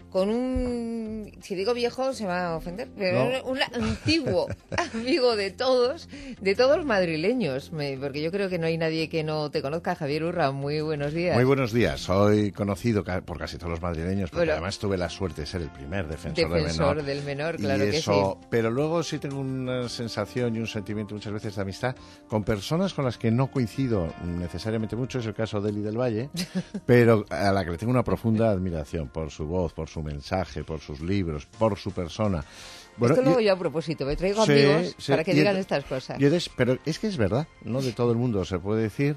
con un, si digo viejo se va a ofender, pero No. un antiguo amigo de todos madrileños, porque yo creo que no hay nadie que no te conozca. Javier Urra, muy buenos días. Muy buenos días. Soy conocido por casi todos los madrileños, porque Bueno, además tuve la suerte de ser el primer defensor del menor, claro y que eso, sí. Pero luego sí tengo una sensación y un sentimiento muchas veces de amistad con personas con las que no coincido necesariamente mucho. Es el caso de Eli del Valle, pero a la que le tengo una profunda admiración por su voz, por su mensaje, por sus libros, por su persona. Bueno, Esto lo hago yo a propósito, me traigo sí, amigos sí, para que digan estas cosas. Pero es que es verdad, no de todo el mundo se puede decir.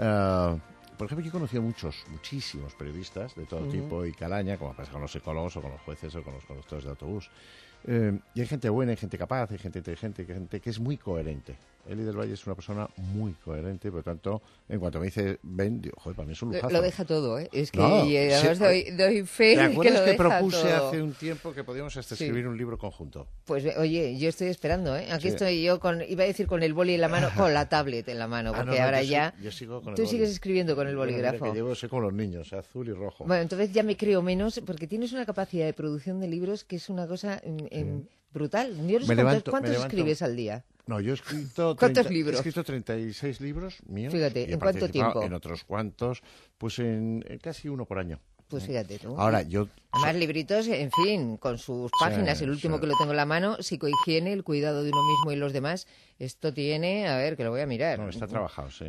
Por ejemplo, yo he conocido muchísimos periodistas de todo tipo y calaña, como pasa con los psicólogos o con los jueces o con los conductores de autobús. Y hay gente buena, hay gente capaz, hay gente inteligente, hay gente que es muy coherente. Eli del Valle es una persona muy coherente, por lo tanto, en cuanto me dice ven, digo, joder, para mí es un lujazo. Lo deja todo, ¿eh? Es que No, y además sí, doy fe ¿te acuerdas que lo que deja propuse todo? hace un tiempo que podíamos hasta escribir un libro conjunto? Pues oye, yo estoy esperando, ¿eh? Aquí Sí. estoy yo iba a decir con el boli en la mano, con la tablet en la mano, porque ahora ya... Yo sigo con el Tú boli. sigues escribiendo con el Bueno, mira bolígrafo. que llevo, soy como los niños, azul y rojo. Bueno, entonces ya me creo menos, porque tienes una capacidad de producción de libros que es una cosa brutal. Yo no sé ¿cuántos escribes al día? No, yo he escrito... ¿Cuántos libros? He escrito 36 libros míos. Fíjate, y he ¿en cuánto participado tiempo? En otros cuantos, pues en casi uno por año. Pues fíjate tú. Ahora, yo... Además, libritos, en fin, con sus páginas. El último que lo tengo en la mano, psicohigiene, el cuidado de uno mismo y los demás. Esto tiene, a ver, que lo voy a mirar. No, está trabajado, sí.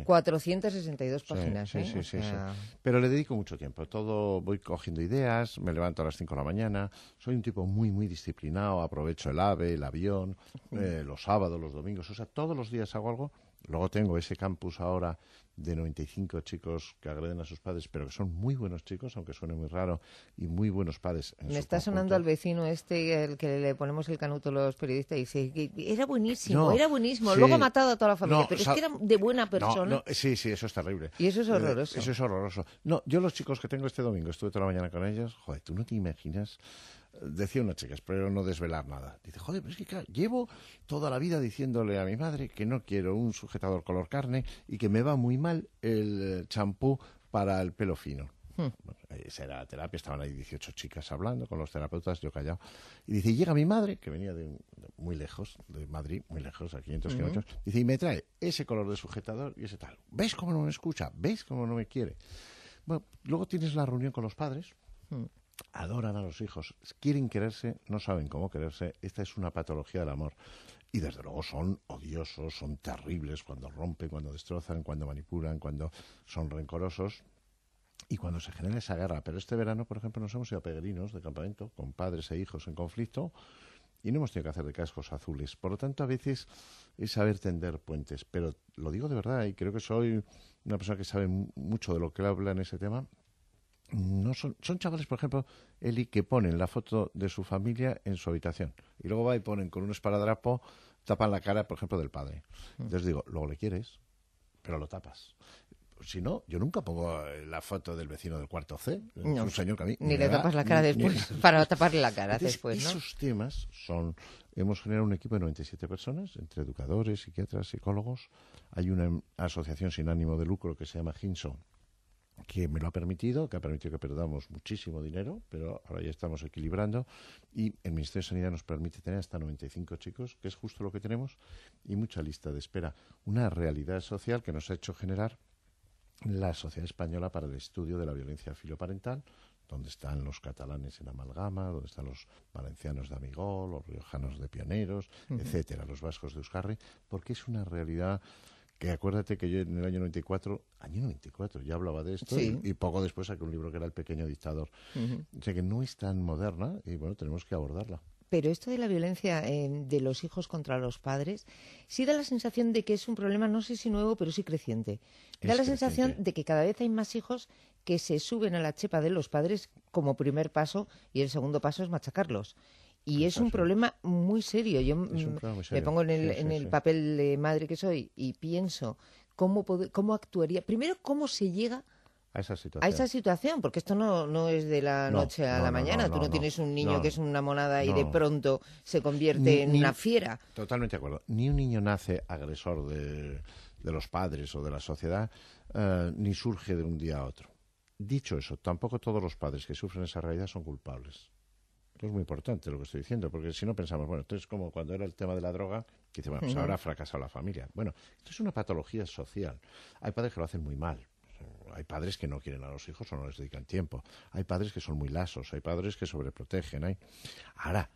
462 páginas, Sí, ¿eh? sí, O sí, sea, sí. Pero le dedico mucho tiempo. Todo voy cogiendo ideas, me levanto a las 5 de la mañana. Soy un tipo muy, muy disciplinado. Aprovecho el AVE, el avión, los sábados, los domingos. O sea, todos los días hago algo. Luego tengo ese campus ahora de 95 chicos que agreden a sus padres, pero que son muy buenos chicos, aunque suene muy raro, y muy buenos padres. Me está sonando al vecino el que le ponemos el canuto a los periodistas y dice que era buenísimo, Sí, luego ha matado a toda la familia, no, pero es que era de buena persona. Sí, eso es terrible. Y eso es horroroso. Eso es horroroso. No, yo los chicos que tengo este domingo, estuve toda la mañana con ellos, joder, tú no te imaginas. Decía una chica, espero no desvelar nada. Dice, joder, pero es que claro, llevo toda la vida diciéndole a mi madre que no quiero un sujetador color carne y que me va muy mal el champú para el pelo fino. Bueno, esa era la terapia, estaban ahí 18 chicas hablando con los terapeutas, yo callado. Y dice, y llega mi madre, que venía de muy lejos, de Madrid, muy lejos, a 500 kilómetros, dice, y me trae ese color de sujetador y ese tal. ¿Ves cómo no me escucha? ¿Ves cómo no me quiere? Bueno, luego tienes la reunión con los padres. Adoran a los hijos, quieren quererse, no saben cómo quererse. Esta es una patología del amor. Y desde luego son odiosos, son terribles cuando rompen, cuando destrozan, cuando manipulan, cuando son rencorosos y cuando se genera esa guerra. Pero este verano, por ejemplo, nos hemos ido a peregrinos de campamento con padres e hijos en conflicto y no hemos tenido que hacer de cascos azules. Por lo tanto, a veces es saber tender puentes. Pero lo digo de verdad y creo que soy una persona que sabe mucho de lo que habla en ese tema. No son chavales, por ejemplo, Eli, que ponen la foto de su familia en su habitación y luego va y ponen con un esparadrapo, tapan la cara, por ejemplo, del padre. Entonces digo, luego le quieres, pero lo tapas. Si no, yo nunca pongo la foto del vecino del cuarto C. No, es un señor que a mí ni le tapas la cara después, para taparle la cara después, ¿no? Esos temas son... Hemos generado un equipo de 97 personas, entre educadores, psiquiatras, psicólogos. Hay una asociación sin ánimo de lucro que se llama Ginso, que me lo ha permitido, que ha permitido que perdamos muchísimo dinero, pero ahora ya estamos equilibrando, y el Ministerio de Sanidad nos permite tener hasta 95 chicos, que es justo lo que tenemos, y mucha lista de espera. Una realidad social que nos ha hecho generar la Sociedad Española para el Estudio de la Violencia Filoparental, donde están los catalanes en Amalgama, donde están los valencianos de Amigó, los riojanos de Pioneros, etcétera, los vascos de Euskarri, porque es una realidad... Que acuérdate que yo en el año 94 ya hablaba de esto, sí. y poco después saqué un libro que era El pequeño dictador. O sea que no es tan moderna y bueno, tenemos que abordarla. Pero esto de la violencia de los hijos contra los padres, sí da la sensación de que es un problema, no sé si nuevo, pero sí creciente. Da la sensación de que cada vez hay más hijos que se suben a la chepa de los padres como primer paso y el segundo paso es machacarlos. Y es un problema muy serio. Yo me pongo en el papel de madre que soy y pienso cómo actuaría. Primero, cómo se llega a esa situación, porque esto no es de la noche a la mañana. Tú no tienes un niño que es una monada y de pronto se convierte en una fiera. Totalmente de acuerdo. Ni un niño nace agresor de los padres o de la sociedad, ni surge de un día a otro. Dicho eso, tampoco todos los padres que sufren esa realidad son culpables. Esto es muy importante lo que estoy diciendo, porque si no pensamos, bueno, esto es como cuando era el tema de la droga, que dice, bueno, pues ahora ha fracasado la familia. Bueno, esto es una patología social. Hay padres que lo hacen muy mal. Hay padres que no quieren a los hijos o no les dedican tiempo. Hay padres que son muy lasos. Hay padres que sobreprotegen. Ahora,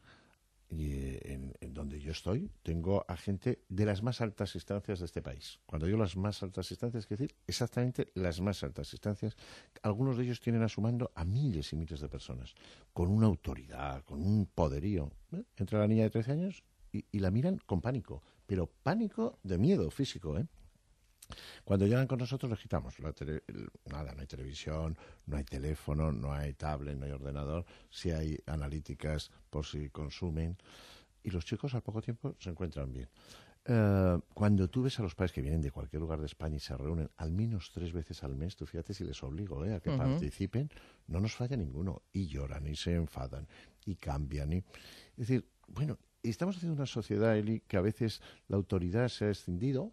en donde yo estoy, tengo a gente de las más altas instancias de este país. Cuando digo las más altas instancias, es decir, exactamente las más altas instancias. Algunos de ellos tienen a su mando a miles y miles de personas, con una autoridad, con un poderío. Entra la niña de 13 años y la miran con pánico, pero pánico de miedo físico, ¿eh? Cuando llegan con nosotros les quitamos nada, no hay televisión, no hay teléfono, no hay tablet, no hay ordenador, sí hay analíticas por si consumen, y los chicos al poco tiempo se encuentran bien. Cuando tú ves a los padres que vienen de cualquier lugar de España y se reúnen al menos 3 veces al mes, tú fíjate si les obligo a que participen, no nos falla ninguno, y lloran y se enfadan y cambian. Es decir, bueno, estamos haciendo una sociedad, Eli, que a veces la autoridad se ha escindido.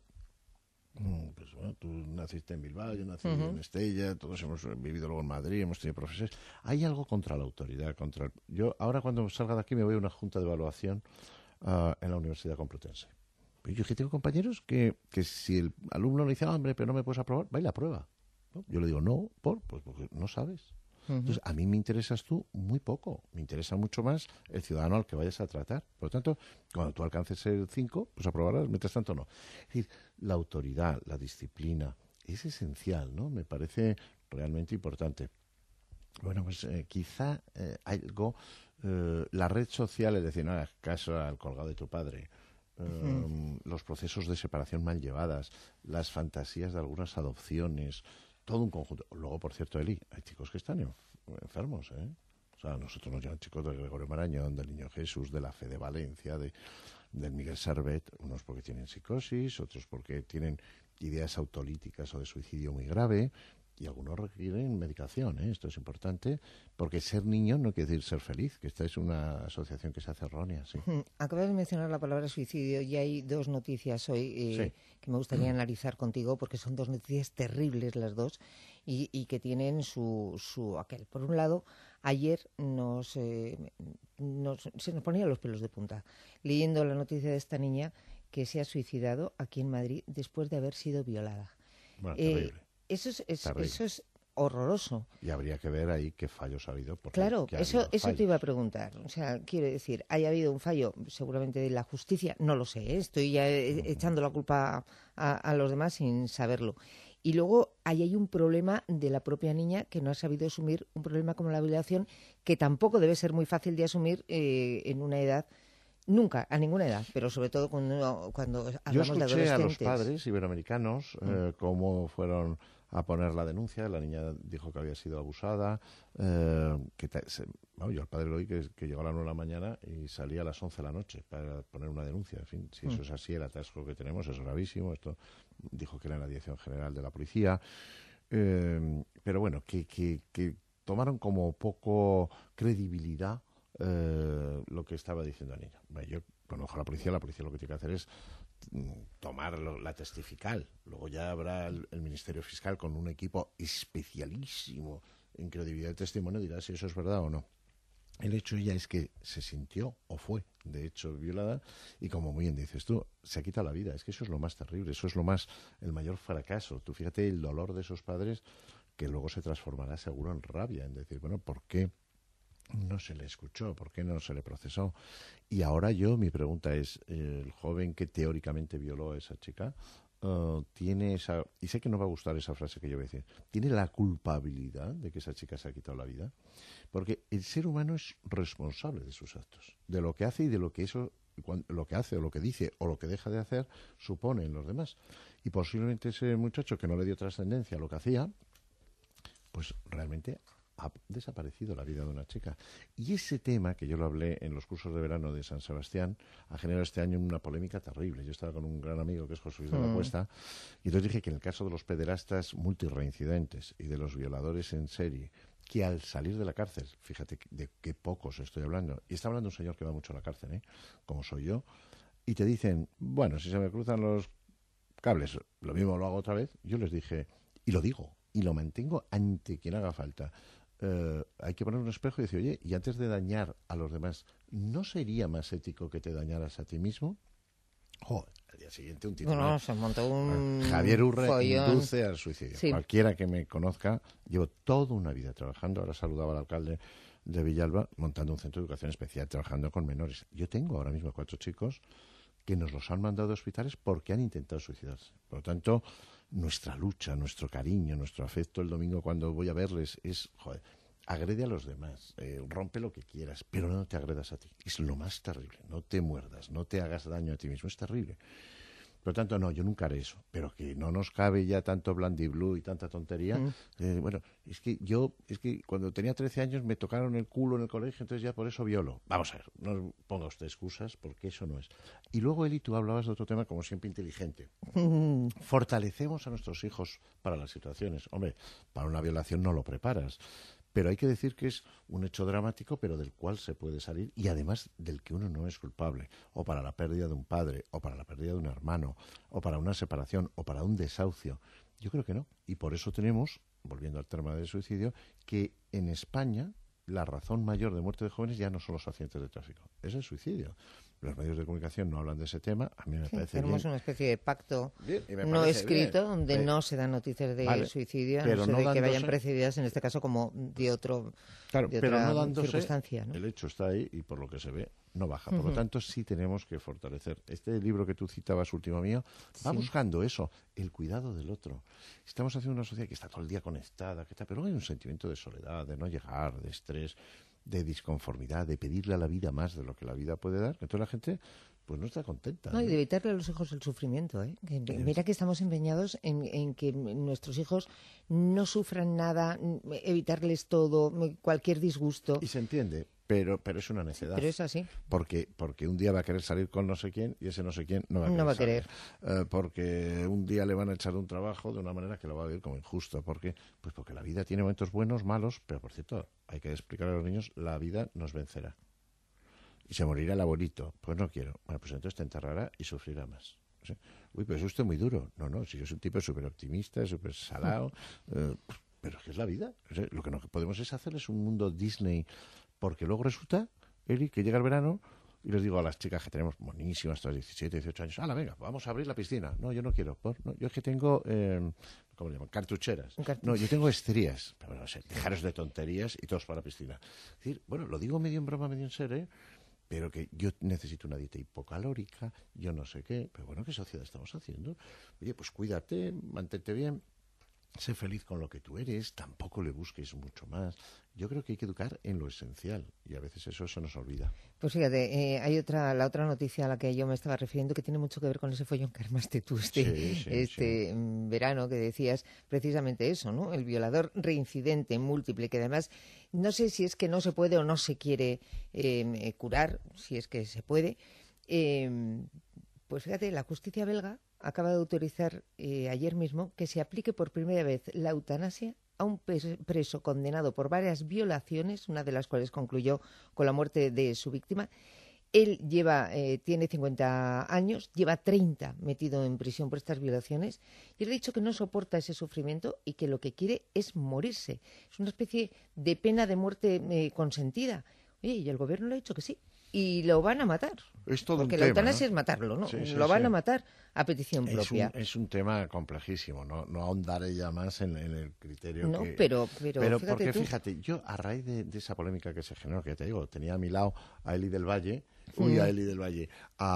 Pues bueno, tú naciste en Bilbao, yo nací en Estella, todos hemos vivido luego en Madrid, hemos tenido profesores. Hay algo contra la autoridad. Yo ahora cuando salga de aquí me voy a una junta de evaluación en la Universidad Complutense. Pero yo que tengo compañeros que si el alumno le dice, hombre, pero no me puedes aprobar, va y la prueba, ¿no? Yo le digo, no, pues porque no sabes. Entonces, a mí me interesas tú muy poco. Me interesa mucho más el ciudadano al que vayas a tratar. Por lo tanto, cuando tú alcances el 5, pues aprobarás, mientras tanto no. Es decir, la autoridad, la disciplina, es esencial, ¿no? Me parece realmente importante. Bueno, pues quizá algo, la red social, es decir, no hagas caso al colgado de tu padre, los procesos de separación mal llevadas, las fantasías de algunas adopciones, todo un conjunto. Luego, por cierto, Eli, hay chicos que están enfermos, ¿eh? O sea, nosotros nos llevan chicos de Gregorio Marañón, del Niño Jesús, de la Fe de Valencia, del Miguel Servet, unos porque tienen psicosis, otros porque tienen ideas autolíticas o de suicidio muy grave, y algunos requieren medicación, ¿eh? Esto es importante, porque ser niño no quiere decir ser feliz, que esta es una asociación que se hace errónea, sí. Acabas de mencionar la palabra suicidio y hay 2 noticias hoy que me gustaría analizar contigo, porque son 2 noticias terribles las dos y que tienen su aquel. Por un lado, ayer se nos ponían los pelos de punta leyendo la noticia de esta niña que se ha suicidado aquí en Madrid después de haber sido violada. Bueno, terrible. Eso es horroroso. Y habría que ver ahí qué fallos ha habido. Claro, eso te iba a preguntar. O sea, quiero decir, ¿haya habido un fallo seguramente de la justicia? No lo sé, ¿eh? Estoy ya echando la culpa a los demás sin saberlo. Y luego ahí hay un problema de la propia niña que no ha sabido asumir un problema como la violación, que tampoco debe ser muy fácil de asumir en una edad. Nunca, a ninguna edad, pero sobre todo cuando hablamos de adolescentes. Yo escuché a los padres iberoamericanos cómo fueron a poner la denuncia. La niña dijo que había sido abusada. Yo al padre lo oí que llegó a las 9 de la mañana y salía a las 11 de la noche para poner una denuncia. En fin, si eso es así, el atasco que tenemos es gravísimo. Esto dijo que era en la Dirección General de la Policía. Pero bueno, que tomaron como poco credibilidad lo que estaba diciendo la niña. Bueno, yo conozco a la policía lo que tiene que hacer es tomar la testifical. Luego ya habrá el Ministerio Fiscal con un equipo especialísimo en credibilidad del testimonio, dirá si eso es verdad o no. El hecho ya es que se sintió o fue, de hecho, violada y como muy bien dices tú, se ha quitado la vida. Es que eso es lo más terrible, eso es el mayor fracaso. Tú fíjate el dolor de esos padres que luego se transformará seguro en rabia, en decir, bueno, ¿por qué no se le escuchó? ¿Por qué no se le procesó? Y ahora mi pregunta es, el joven que teóricamente violó a esa chica, tiene esa, y sé que no va a gustar esa frase que yo voy a decir, ¿tiene la culpabilidad de que esa chica se ha quitado la vida? Porque el ser humano es responsable de sus actos, de lo que hace y de lo que lo que hace o lo que dice o lo que deja de hacer supone en los demás. Y posiblemente ese muchacho que no le dio trascendencia a lo que hacía, pues realmente ha desaparecido la vida de una chica. Y ese tema, que yo lo hablé en los cursos de verano de San Sebastián, ha generado este año una polémica terrible. Yo estaba con un gran amigo que es José Luis de la Cuesta, y entonces dije que en el caso de los pederastas multirreincidentes y de los violadores en serie, que al salir de la cárcel, fíjate de qué pocos estoy hablando, y está hablando un señor que va mucho a la cárcel, como soy yo, y te dicen, bueno, si se me cruzan los cables, lo mismo lo hago otra vez. Yo les dije, y lo digo, y lo mantengo ante quien haga falta, hay que poner un espejo y decir, oye, y antes de dañar a los demás, ¿no sería más ético que te dañaras a ti mismo? Joder, al día siguiente un titular. Bueno, se montó un Javier Urre follón. induce al suicidio. Sí. Cualquiera que me conozca, llevo toda una vida trabajando. Ahora saludaba al alcalde de Villalba montando un centro de educación especial, trabajando con menores. Yo tengo ahora mismo 4 chicos que nos los han mandado a hospitales porque han intentado suicidarse. Por lo tanto, nuestra lucha, nuestro cariño, nuestro afecto el domingo cuando voy a verles es, joder, agrede a los demás, rompe lo que quieras, pero no te agredas a ti. Es lo más terrible. No te muerdas, no te hagas daño a ti mismo. Es terrible. Por lo tanto, no, yo nunca haré eso. Pero que no nos cabe ya tanto blandiblue y tanta tontería. Bueno, es que cuando tenía 13 años me tocaron el culo en el colegio, entonces ya por eso violo. Vamos a ver, no ponga usted excusas porque eso no es. Y luego, Eli, tú hablabas de otro tema como siempre inteligente. Fortalecemos a nuestros hijos para las situaciones. Hombre, para una violación no lo preparas. Pero hay que decir que es un hecho dramático, pero del cual se puede salir y además del que uno no es culpable. O para la pérdida de un padre, o para la pérdida de un hermano, o para una separación, o para un desahucio. Yo creo que no. Y por eso tenemos, volviendo al tema del suicidio, que en España la razón mayor de muerte de jóvenes ya no son los accidentes de tráfico, es el suicidio. Los medios de comunicación no hablan de ese tema, a mí me parece tenemos bien. una especie de pacto No escrito bien, donde no se dan noticias de suicidio, a no ser de que vayan precedidas, en este caso, como de otro claro, de pero otra no dándose, circunstancia, ¿no? El hecho está ahí y por lo que se ve no baja. Por lo tanto, sí tenemos que fortalecer. Este libro que tú citabas, último mío, va buscando eso, el cuidado del otro. Estamos haciendo una sociedad que está todo el día conectada, pero hay un sentimiento de soledad, de no llegar, de estrés, de disconformidad, de pedirle a la vida más de lo que la vida puede dar. Entonces la gente pues no está contenta. No, y de evitarle a los hijos el sufrimiento. Mira que estamos empeñados en que nuestros hijos no sufran nada, evitarles todo, cualquier disgusto. Y se entiende, pero es una necedad. Pero es así. Porque un día va a querer salir con no sé quién y ese no sé quién no va a querer. Porque un día le van a echar de un trabajo de una manera que lo va a ver como injusto. Porque la vida tiene momentos buenos, malos, pero por cierto, hay que explicar a los niños, la vida nos vencerá. Y se morirá el abuelito. Pues no quiero. Bueno, pues entonces te enterrará y sufrirá más. ¿Sí? Uy, pero es usted muy duro. No, si yo soy un tipo súper optimista, súper salado. Pero es que es la vida. Lo que no podemos es hacerles un mundo Disney. Porque luego resulta, Eli, que llega el verano y les digo a las chicas que tenemos monísimas, hasta 17, 18 años, venga, vamos a abrir la piscina. No, yo no quiero. No, yo es que tengo, ¿cómo le llaman? Cartucheras. No, yo tengo estrías. Pero no sé, dejaros de tonterías y todos para la piscina. Es decir, bueno, lo digo medio en broma, medio en serio, pero que yo necesito una dieta hipocalórica, yo no sé qué. Pero bueno, ¿qué sociedad estamos haciendo? Oye, pues cuídate, mantente bien. Sé feliz con lo que tú eres, tampoco le busques mucho más. Yo creo que hay que educar en lo esencial y a veces eso se nos olvida. Pues fíjate, hay la otra noticia a la que yo me estaba refiriendo que tiene mucho que ver con ese follón que armaste tú este verano, que decías precisamente eso, ¿no? El violador reincidente múltiple, que además no sé si es que no se puede o no se quiere curar, si es que se puede. Pues fíjate, la justicia belga acaba de autorizar ayer mismo que se aplique por primera vez la eutanasia a un preso condenado por varias violaciones, una de las cuales concluyó con la muerte de su víctima. Él tiene 50 años, lleva 30 metido en prisión por estas violaciones y él ha dicho que no soporta ese sufrimiento y que lo que quiere es morirse. Es una especie de pena de muerte consentida. Oye, y el gobierno le ha dicho que sí. Y lo van a matar. Es todo porque un la tema, eutanasia ¿no? es matarlo, ¿no? Sí, lo van a matar a petición propia. Es un tema complejísimo, no ahondaré ya más en el criterio no, que... pero fíjate porque tú. Fíjate, yo a raíz de esa polémica que se generó, que ya te digo, tenía a mi lado a Eli del Valle, Eli del Valle,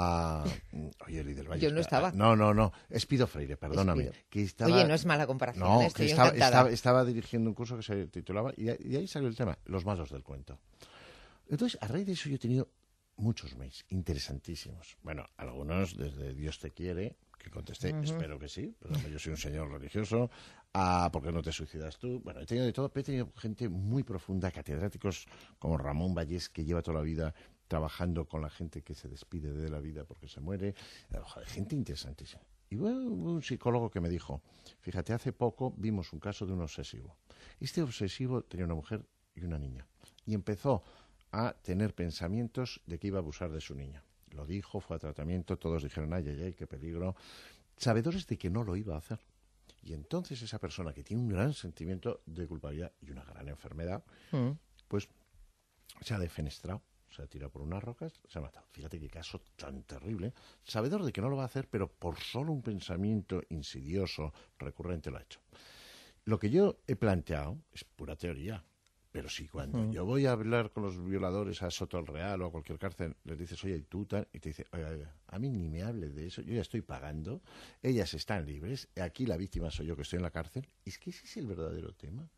Eli del Valle. Yo no estaba. No, Espido Freire, perdóname. Que estaba... Oye, no es mala comparación, no, estoy que encantada. estaba dirigiendo un curso que se titulaba, y ahí salió el tema, los malos del cuento. Entonces, a raíz de eso yo he tenido muchos mails interesantísimos. Bueno, algunos desde Dios te quiere, que contesté, espero que sí, pero yo soy un señor religioso, ¿por qué no te suicidas tú? Bueno, he tenido de todo, pero he tenido gente muy profunda, catedráticos como Ramón Vallés, que lleva toda la vida trabajando con la gente que se despide de la vida porque se muere, gente interesantísima. Y hubo un psicólogo que me dijo, fíjate, hace poco vimos un caso de un obsesivo. Este obsesivo tenía una mujer y una niña, y empezó a tener pensamientos de que iba a abusar de su niña. Lo dijo, fue a tratamiento, todos dijeron, ay, qué peligro, sabedores de que no lo iba a hacer. Y entonces esa persona que tiene un gran sentimiento de culpabilidad y una gran enfermedad, pues se ha defenestrado, se ha tirado por unas rocas, se ha matado. Fíjate qué caso tan terrible, sabedor de que no lo va a hacer, pero por solo un pensamiento insidioso, recurrente, lo ha hecho. Lo que yo he planteado es pura teoría, pero si cuando yo voy a hablar con los violadores a Soto del Real o a cualquier cárcel, les dices, oye, tú tal, y te dice, oiga, a mí ni me hable de eso, yo ya estoy pagando, ellas están libres, aquí la víctima soy yo que estoy en la cárcel, es que ese es el verdadero tema.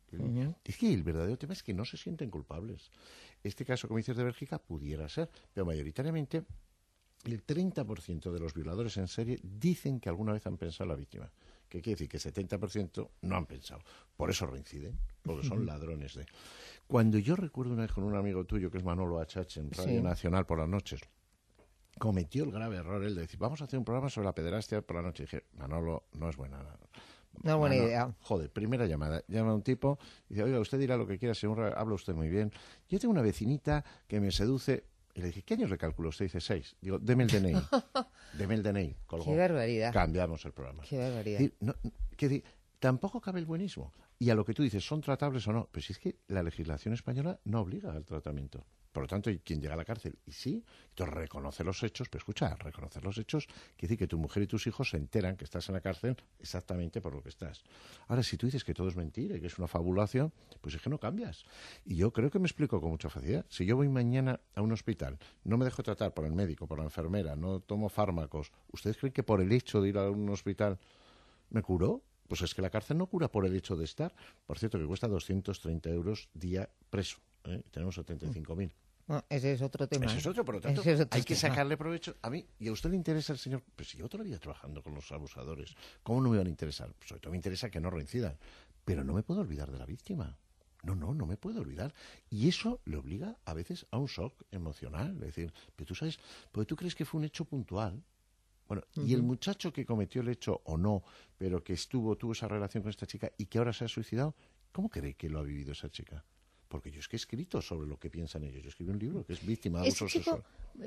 Es que el verdadero tema es que no se sienten culpables. Este caso, como dices, de Bélgica, pudiera ser, pero mayoritariamente el 30% de los violadores en serie dicen que alguna vez han pensado en la víctima. Que quiere decir que el 70% no han pensado. Por eso reinciden, porque son ladrones de... Cuando yo recuerdo una vez con un amigo tuyo, que es Manolo Achache, en Radio Nacional por las noches, cometió el grave error él de decir, vamos a hacer un programa sobre la pederastia por la noche. Y dije, Manolo, no es buena. No es buena idea. Joder, primera llamada. Llama a un tipo y dice, oiga, usted dirá lo que quiera, señor, habla usted muy bien. Yo tengo una vecinita que me seduce. Y le dije, ¿qué años le calculo? Usted dice 6. Digo, deme el DNI. Deme el DNI. Colgó. Qué barbaridad. Cambiamos el programa. Qué barbaridad. Tampoco cabe el buenismo. Y a lo que tú dices, ¿son tratables o no? Pues si es que la legislación española no obliga al tratamiento. Por lo tanto, quien llega a la cárcel, y sí, entonces reconoce los hechos, pero escucha, reconocer los hechos quiere decir que tu mujer y tus hijos se enteran que estás en la cárcel exactamente por lo que estás. Ahora, si tú dices que todo es mentira y que es una fabulación, pues es que no cambias. Y yo creo que me explico con mucha facilidad. Si yo voy mañana a un hospital, no me dejo tratar por el médico, por la enfermera, no tomo fármacos, ¿ustedes creen que por el hecho de ir a un hospital me curó? Pues es que la cárcel no cura por el hecho de estar. Por cierto, que cuesta 230 euros día preso. Tenemos 75.000. No, ese es otro tema. Ese es otro, por lo tanto, hay que sacarle provecho. A mí, ¿y a usted le interesa el señor? Pues si yo toda la vida trabajando con los abusadores, ¿cómo no me van a interesar? Pues sobre todo me interesa que no reincidan. Pero no me puedo olvidar de la víctima. No me puedo olvidar. Y eso le obliga a veces a un shock emocional. Es decir, pero tú sabes, porque tú crees que fue un hecho puntual. Bueno, y el muchacho que cometió el hecho o no, pero que tuvo esa relación con esta chica y que ahora se ha suicidado, ¿cómo cree que lo ha vivido esa chica? Porque yo es que he escrito sobre lo que piensan ellos. Yo escribí un libro que es víctima de abuso sexual.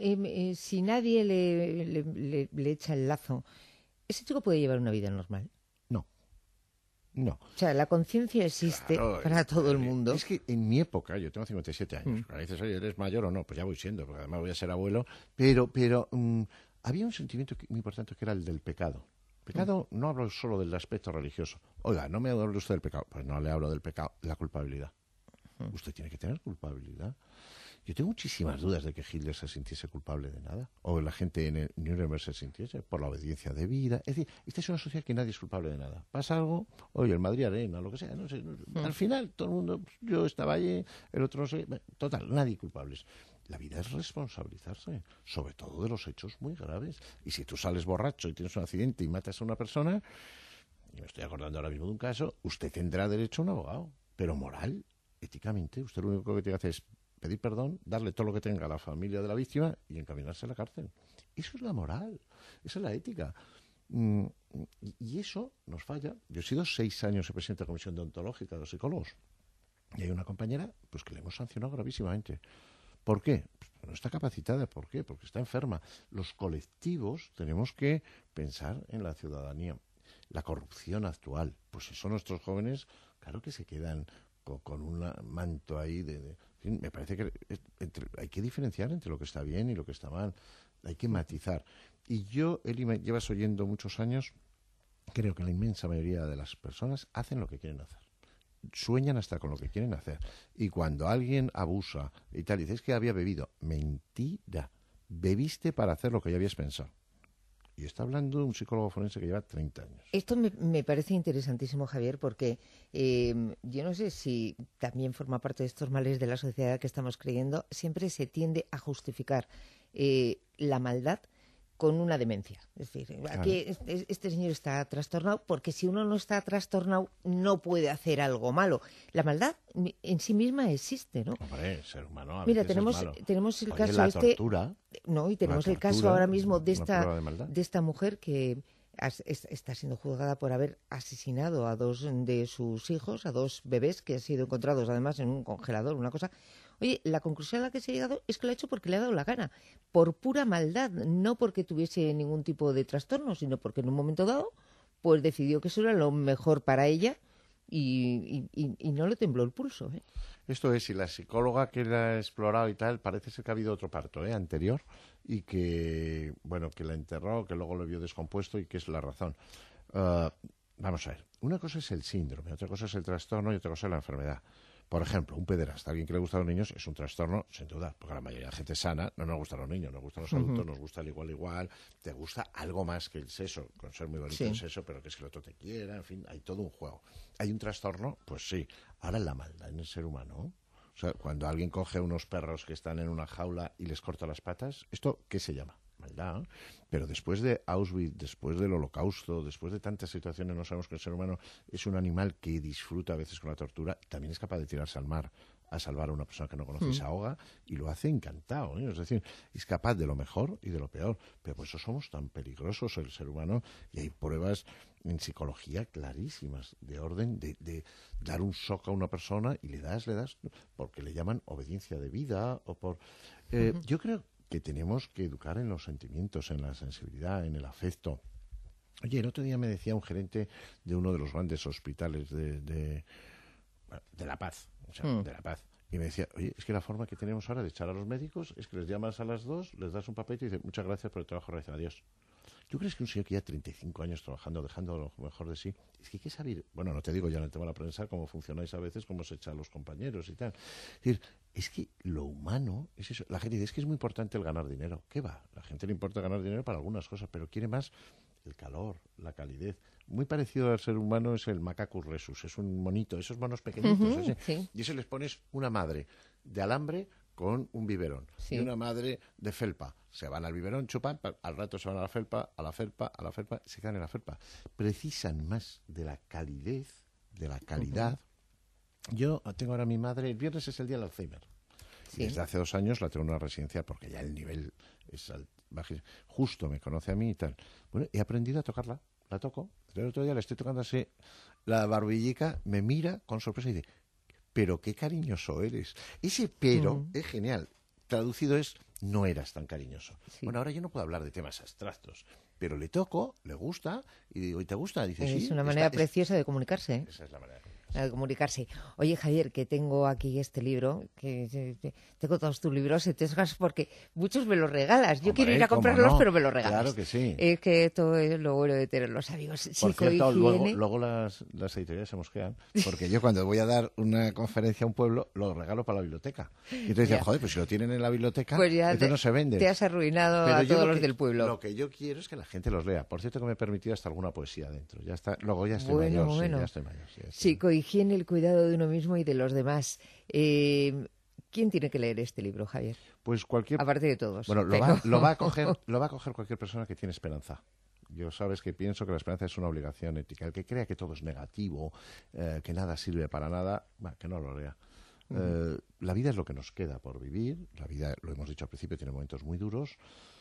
Si nadie le echa el lazo, ¿ese chico puede llevar una vida normal? No. O sea, la conciencia existe para todo el mundo. Es que en mi época, yo tengo 57 años, a veces, oye, ¿eres mayor o no? Pues ya voy siendo, porque además voy a ser abuelo, pero había un sentimiento muy importante que era el del pecado. Pecado, no hablo solo del aspecto religioso. Oiga, no me hable usted del pecado. Pues no le hablo del pecado, la culpabilidad. Usted tiene que tener culpabilidad. Yo tengo muchísimas dudas de que Hitler se sintiese culpable de nada, o la gente en el Nuremberg se sintiese por la obediencia debida. Es decir, esta es una sociedad que nadie es culpable de nada. Pasa algo, oye, el Madrid Arena, lo que sea, no sé. Al final, todo el mundo, yo estaba allí, el otro no sé. Total, nadie culpable. La vida es responsabilizarse, sobre todo de los hechos muy graves. Y si tú sales borracho y tienes un accidente y matas a una persona, y me estoy acordando ahora mismo de un caso, usted tendrá derecho a un abogado, pero moral, éticamente, usted lo único que tiene que hacer es pedir perdón, darle todo lo que tenga a la familia de la víctima y encaminarse a la cárcel. Eso es la moral, esa es la ética. Y eso nos falla. Yo he sido 6 años el presidente de la Comisión Deontológica de los Psicólogos. Y hay una compañera pues que le hemos sancionado gravísimamente. ¿Por qué? Pues no está capacitada. ¿Por qué? Porque está enferma. Los colectivos tenemos que pensar en la ciudadanía. La corrupción actual. Pues eso nuestros jóvenes, claro que se quedan con un manto ahí me parece que hay que diferenciar entre lo que está bien y lo que está mal. Hay que matizar. Y Eli, me llevas oyendo muchos años, creo que la inmensa mayoría de las personas hacen lo que quieren hacer. Sueñan hasta con lo que quieren hacer. Y cuando alguien abusa y tal, dices que había bebido. Mentira. Bebiste para hacer lo que ya habías pensado. Y está hablando de un psicólogo forense que lleva 30 años. Esto me parece interesantísimo, Javier, porque yo no sé si también forma parte de estos males de la sociedad que estamos creyendo. Siempre se tiende a justificar la maldad con una demencia. Es decir, aquí este señor está trastornado porque si uno no está trastornado no puede hacer algo malo. La maldad en sí misma existe, ¿no? Hombre, ser humano a Mira, veces es malo. tenemos el Oye, caso la tortura, y tenemos el caso ahora mismo de esta mujer que está siendo juzgada por haber asesinado a 2 de sus hijos, a 2 bebés que han sido encontrados además en un congelador, una cosa. Oye, la conclusión a la que se ha llegado es que lo ha hecho porque le ha dado la gana, por pura maldad, no porque tuviese ningún tipo de trastorno, sino porque en un momento dado pues decidió que eso era lo mejor para ella y no le tembló el pulso, ¿eh? Esto es, y la psicóloga que la ha explorado y tal, parece ser que ha habido otro parto, anterior, y que, bueno, que la enterró, que luego lo vio descompuesto y que es la razón. Vamos a ver, una cosa es el síndrome, otra cosa es el trastorno y otra cosa es la enfermedad. Por ejemplo, un pederasta, alguien que le gusta a los niños, es un trastorno, sin duda, porque a la mayoría de la gente sana no nos gustan los niños, nos gustan los adultos, nos gusta el igual, te gusta algo más que el sexo, con ser muy bonito el sexo, pero que es que el otro te quiera, en fin, hay todo un juego. ¿Hay un trastorno? Pues sí. Ahora la maldad en el ser humano. O sea, cuando alguien coge unos perros que están en una jaula y les corta las patas, ¿esto qué se llama? Maldad. Pero después de Auschwitz, después del Holocausto, después de tantas situaciones, no sabemos que el ser humano es un animal que disfruta a veces con la tortura, también es capaz de tirarse al mar a salvar a una persona que no conoce y se ahoga, y lo hace encantado, ¿eh? Es decir, es capaz de lo mejor y de lo peor, pero por eso somos tan peligrosos el ser humano, y hay pruebas en psicología clarísimas, de orden de dar un shock a una persona y le das, porque le llaman obediencia de vida, o por... Yo creo que tenemos que educar en los sentimientos, en la sensibilidad, en el afecto. Oye, el otro día me decía un gerente de uno de los grandes hospitales de La Paz, de La Paz, y me decía, oye, es que la forma que tenemos ahora de echar a los médicos es que les llamas a las 2, les das un papel y dices, muchas gracias por el trabajo realizado, adiós. ¿Tú crees que un señor que ya 35 años trabajando, dejando lo mejor de sí, es que hay que saber, bueno, no te digo ya en el tema de la prensa cómo funcionáis a veces, cómo se echa a los compañeros y tal. Es decir, es que lo humano es eso. La gente dice, es que es muy importante el ganar dinero. ¿Qué va? La gente le importa ganar dinero para algunas cosas, pero quiere más el calor, la calidez. Muy parecido al ser humano es el Macacus rhesus, es un monito, esos monos pequeñitos. Sí. Y eso les pones una madre de alambre con un biberón y una madre de felpa. Se van al biberón, chupan, al rato se van a la felpa, se quedan en la felpa. Precisan más de la calidez, de la calidad. Yo tengo ahora a mi madre, el viernes es el día del Alzheimer. Sí. Desde hace 2 años la tengo en una residencia porque ya el nivel es bajísimo. Justo me conoce a mí y tal. Bueno, he aprendido a tocarla, la toco. El otro día le estoy tocando así la barbillica, me mira con sorpresa y dice, pero qué cariñoso eres. Ese pero es genial. Traducido es, no eras tan cariñoso. Sí. Bueno, ahora yo no puedo hablar de temas abstractos, pero le toco, le gusta, y digo, ¿y te gusta? Dice, sí. Es una manera preciosa de comunicarse, ¿eh? Esa es la manera de comunicarse. Oye, Javier, que tengo aquí este libro, que tengo todos tus libros, entonces, porque muchos me los regalas. Yo quiero ir a comprarlos, pero me los regalas. Claro que sí. Es que esto es lo bueno de tener los amigos. Por cierto, luego las editoriales se mosquean, porque yo cuando voy a dar una conferencia a un pueblo, lo regalo para la biblioteca. Y entonces dicen, joder, pues si lo tienen en la biblioteca, pues ya entonces no se venden. Te has arruinado a todos los del pueblo. Lo que yo quiero es que la gente los lea. Por cierto, que me he permitido hasta alguna poesía dentro. Ya está, luego ya estoy mayor. Sí, ya estoy mayor. Psicohigiene, el cuidado de uno mismo y de los demás. ¿Quién tiene que leer este libro, Javier? Pues cualquier... Aparte de todos. Bueno, lo va a coger cualquier persona que tiene esperanza. Yo sabes que pienso que la esperanza es una obligación ética. El que crea que todo es negativo, que nada sirve para nada, que no lo lea. La vida es lo que nos queda por vivir. La vida, lo hemos dicho al principio, tiene momentos muy duros.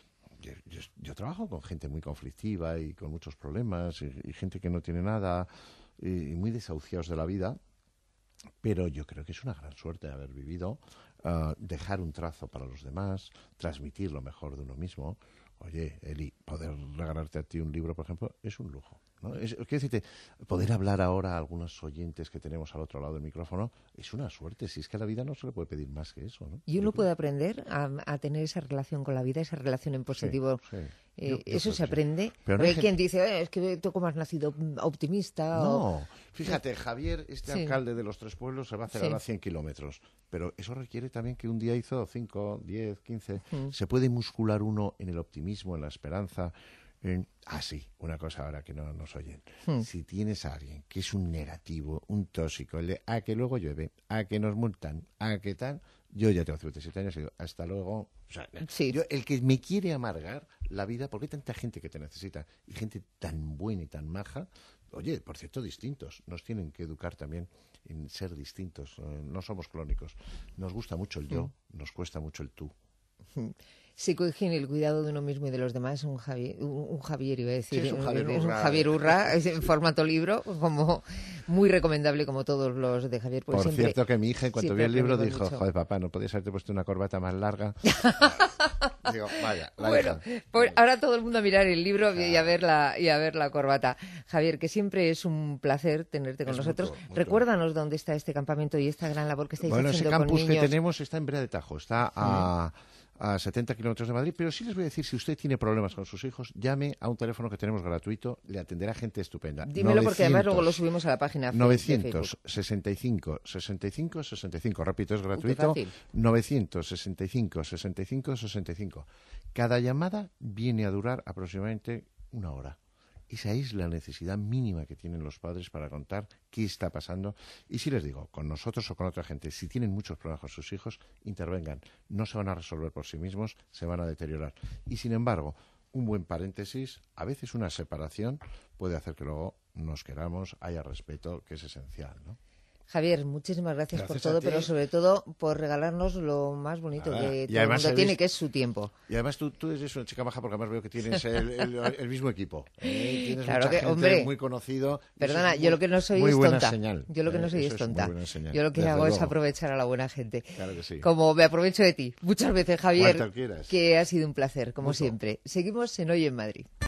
Yo trabajo con gente muy conflictiva y con muchos problemas y gente que no tiene nada y muy desahuciados de la vida, pero yo creo que es una gran suerte haber vivido, dejar un trazo para los demás, transmitir lo mejor de uno mismo. Oye, Eli, poder regalarte a ti un libro, por ejemplo, es un lujo, ¿no? Quiero decirte, poder hablar ahora a algunos oyentes que tenemos al otro lado del micrófono es una suerte. Si es que a la vida no se le puede pedir más que eso, ¿no? Y uno puede aprender a tener esa relación con la vida, esa relación en positivo. Sí. Eso se aprende. Pero no hay quien dice, es que tú como has nacido optimista. No, fíjate, Javier, alcalde de los 3 pueblos, se va a hacer ahora 100 kilómetros. Pero eso requiere también que un día hizo 5, 10, 15. Se puede muscular uno en el optimismo, en la esperanza. Sí, una cosa ahora que no nos oyen. Si tienes a alguien que es un negativo, un tóxico, el de que luego llueve, que nos multan, que tal, yo ya tengo 57 años y digo, hasta luego. O sea, yo, el que me quiere amargar la vida, porque hay tanta gente que te necesita y gente tan buena y tan maja, oye, por cierto, distintos, nos tienen que educar también en ser distintos, no somos clónicos. Nos gusta mucho el yo, nos cuesta mucho el tú. Psicohigiene, el cuidado de uno mismo y de los demás, un Javier, iba a decir, sí, es un Javier Urra, en formato libro, como muy recomendable como todos los de Javier. Por cierto, que mi hija, en cuanto vio el libro, dijo, joder, papá, ¿no podías haberte puesto una corbata más larga? Digo, vaya, la Bueno, hija. pues ahora todo el mundo a mirar el libro y a ver la corbata. Javier, que siempre es un placer tenerte con nosotros. Mutuo. Recuérdanos dónde está este campamento y esta gran labor que estáis Bueno, ese haciendo con campus que niños. tenemos está en Brea de Tajo, está a 70 kilómetros de Madrid, pero sí les voy a decir, si usted tiene problemas con sus hijos, llame a un teléfono que tenemos gratuito, le atenderá gente estupenda. Dímelo porque además luego lo subimos a la página de Facebook. 965 65 65, repito, es Qué gratuito. fácil. 965 65 65. Cada llamada viene a durar aproximadamente una hora. Esa es la necesidad mínima que tienen los padres para contar qué está pasando. Y si les digo, con nosotros o con otra gente, si tienen muchos problemas con sus hijos, intervengan. No se van a resolver por sí mismos, se van a deteriorar. Y sin embargo, un buen paréntesis, a veces una separación puede hacer que luego nos queramos, haya respeto, que es esencial, ¿no? Javier, muchísimas gracias por Gracias a todo, ti. pero sobre todo por regalarnos lo más bonito Nada. que Y todo el además mundo he tiene, visto- que es su tiempo. Y además tú eres una chica maja porque además veo que tienes el mismo equipo. Tienes Claro mucha que, gente hombre, muy conocido. y eso Perdona, es yo lo que no soy muy es buena tonta. señal. Yo lo que no soy Eso es tonta. muy buena señal, Yo lo que desde hago es luego. aprovechar a la buena gente. Claro que sí. Como me aprovecho de ti muchas veces, Javier, Cuanto quieras. que ha sido un placer, como Mucho. siempre. Seguimos en Hoy en Madrid.